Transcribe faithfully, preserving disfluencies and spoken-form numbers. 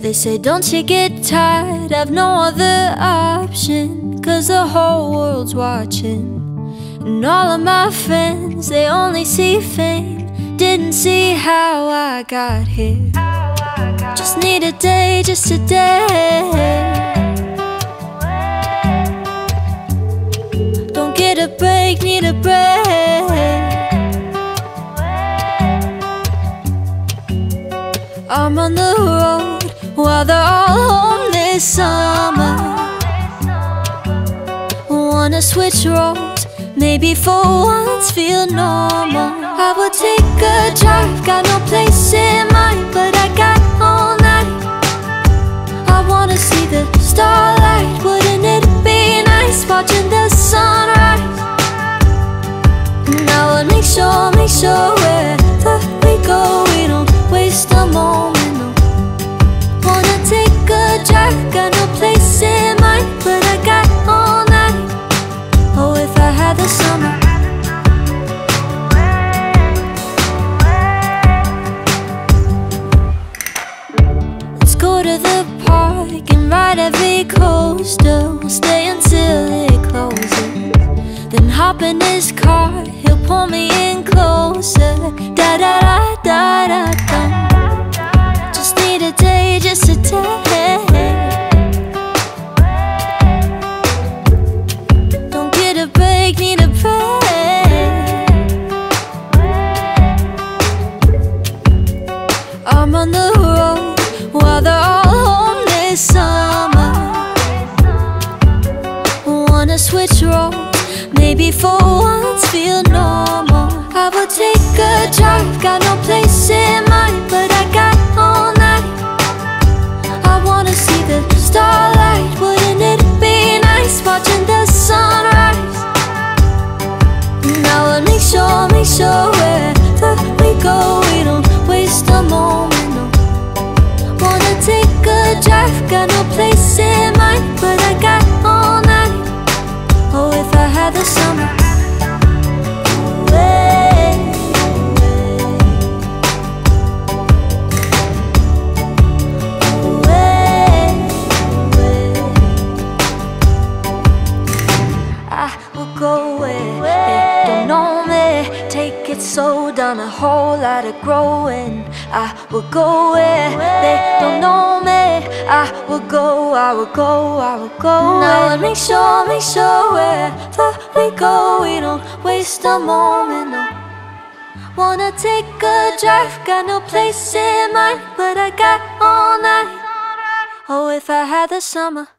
They say don't you get tired, I've no other option, 'cause the whole world's watching. And all of my friends, they only see fame, didn't see how I got here. Just need a day, just a day. Don't get a break, need a break. I'm on the road while they're all home this summer. Wanna switch roles, maybe for once feel normal. I would take a drive, got no place in mind, but I got all night. I wanna see the starlight, wouldn't it be nice watching the sunrise? Now I'll make sure, make sure wherever we go, we don't waste a moment, no. Wanna take a drive, got no place in mind, but I got all night. Oh, if I had the summer. Let's go to the park and ride every coaster. We'll stay until it closes, then hop in his car, he'll pull me in closer. Da da da da da da. Just need a day, just a day. Don't get a break, need a break. I'm on the road while they're all home this summer. Wanna switch roles, maybe for once feel normal. I would take a drive, got no place in mind, but I got all night. I wanna see the starlight, wouldn't it be nice watching the sunrise? Now I'll make sure, make sure wherever we go, we don't waste a moment, no. Wanna take a drive, got no place in mind, but I got all night. Oh, if I had the summer. Go where they don't know me, take it slow, done a whole lot of growing. I will go where they don't know me. I will go, I will go, I will go. Now I make sure, make sure wherever we go, we don't waste a moment, no. Wanna take a drive, got no place in mind, but I got all night. Oh, if I had the summer.